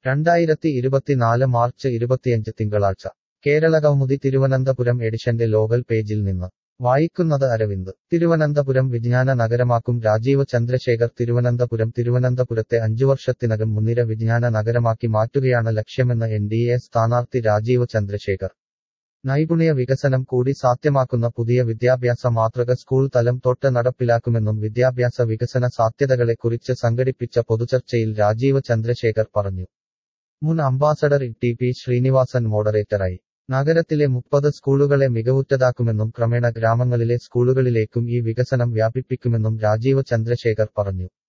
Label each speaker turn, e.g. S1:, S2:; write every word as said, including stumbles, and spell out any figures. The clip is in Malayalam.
S1: രണ്ടായിരത്തി ഇരുപത്തിനാല് മാർച്ച് ഇരുപത്തിയഞ്ച് തിങ്കളാഴ്ച കേരളകൗമുദി തിരുവനന്തപുരം എഡിഷന്റെ ലോകൽ പേജിൽ നിന്ന് വായിക്കുന്നത് അരവിന്ദ്. തിരുവനന്തപുരം വിജ്ഞാന നഗരമാക്കും രാജീവ് ചന്ദ്രശേഖർ തിരുവനന്തപുരം തിരുവനന്തപുരത്തെ അഞ്ചുവർഷത്തിനകം മുൻനിര വിജ്ഞാന നഗരമാക്കി മാറ്റുകയാണ് ലക്ഷ്യമെന്ന് എൻ ഡി എ സ്ഥാനാർത്ഥി രാജീവ് ചന്ദ്രശേഖർ. നൈപുണ്യ വികസനം കൂടി സാധ്യമാക്കുന്ന പുതിയ വിദ്യാഭ്യാസ മാതൃക സ്കൂൾ തലം തൊട്ട് നടപ്പിലാക്കുമെന്നും വിദ്യാഭ്യാസ വികസന സാധ്യതകളെക്കുറിച്ച് സംഘടിപ്പിച്ച പൊതുചർച്ചയിൽ രാജീവ് ചന്ദ്രശേഖർ പറഞ്ഞു. മുൻ അംബാസഡർ ടി പി ശ്രീനിവാസൻ മോഡറേറ്ററായി. നഗരത്തിലെ മുപ്പത് സ്കൂളുകളെ മികവുറ്റതാക്കുമെന്നും ക്രമേണ ഗ്രാമങ്ങളിലെ സ്കൂളുകളിലേക്കും ഈ വികസനം വ്യാപിപ്പിക്കുമെന്നും രാജീവ് ചന്ദ്രശേഖർ പറഞ്ഞു.